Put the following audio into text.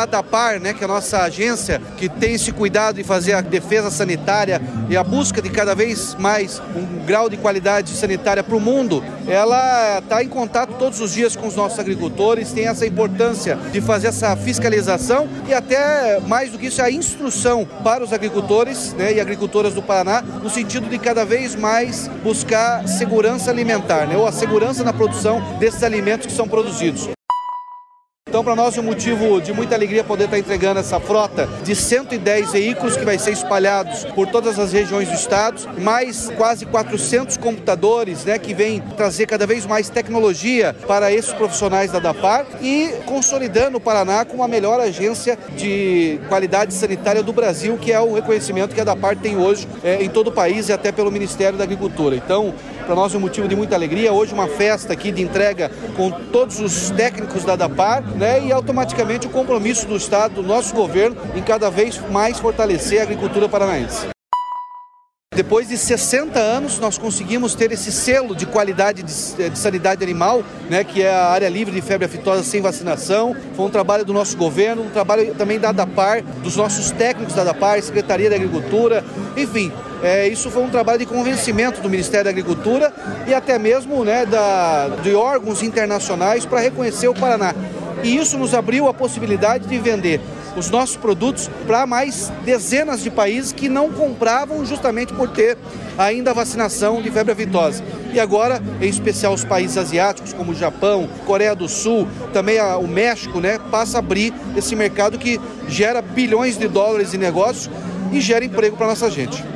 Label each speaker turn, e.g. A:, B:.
A: ADAPAR, né, que é a nossa agência que tem esse cuidado de fazer a defesa sanitária e a busca de cada vez mais um grau de qualidade sanitária para o mundo, ela está em contato todos os dias com os nossos agricultores, tem essa importância de fazer essa fiscalização e até mais do que isso, a instrução para os agricultores, né, e agricultoras do Paraná, no sentido de cada vez mais buscar segurança alimentar, né, ou a segurança na produção desses alimentos que são produzidos. Então, para nós é um motivo de muita alegria poder estar entregando essa frota de 110 veículos que vai ser espalhados por todas as regiões do estado, mais quase 400 computadores, né, que vêm trazer cada vez mais tecnologia para esses profissionais da ADAPAR e consolidando o Paraná como a melhor agência de qualidade sanitária do Brasil, que é o reconhecimento que a ADAPAR tem hoje em todo o país e até pelo Ministério da Agricultura. Então, para nós é um motivo de muita alegria. Hoje uma festa aqui de entrega com todos os técnicos da ADAPAR, né, e automaticamente o compromisso do Estado, do nosso governo, em cada vez mais fortalecer a agricultura paranaense. Depois de 60 anos, nós conseguimos ter esse selo de qualidade de sanidade animal, né, que é a área livre de febre aftosa sem vacinação. Foi um trabalho do nosso governo, um trabalho também da ADAPAR, dos nossos técnicos da ADAPAR, Secretaria da Agricultura, enfim. Isso foi um trabalho de convencimento do Ministério da Agricultura e até mesmo, né, de órgãos internacionais para reconhecer o Paraná. E isso nos abriu a possibilidade de vender os nossos produtos para mais dezenas de países que não compravam justamente por ter ainda a vacinação de febre aftosa. E agora, em especial os países asiáticos como o Japão, Coreia do Sul, também o México, né, passa a abrir esse mercado que gera bilhões de dólares em negócios e gera emprego para a nossa gente.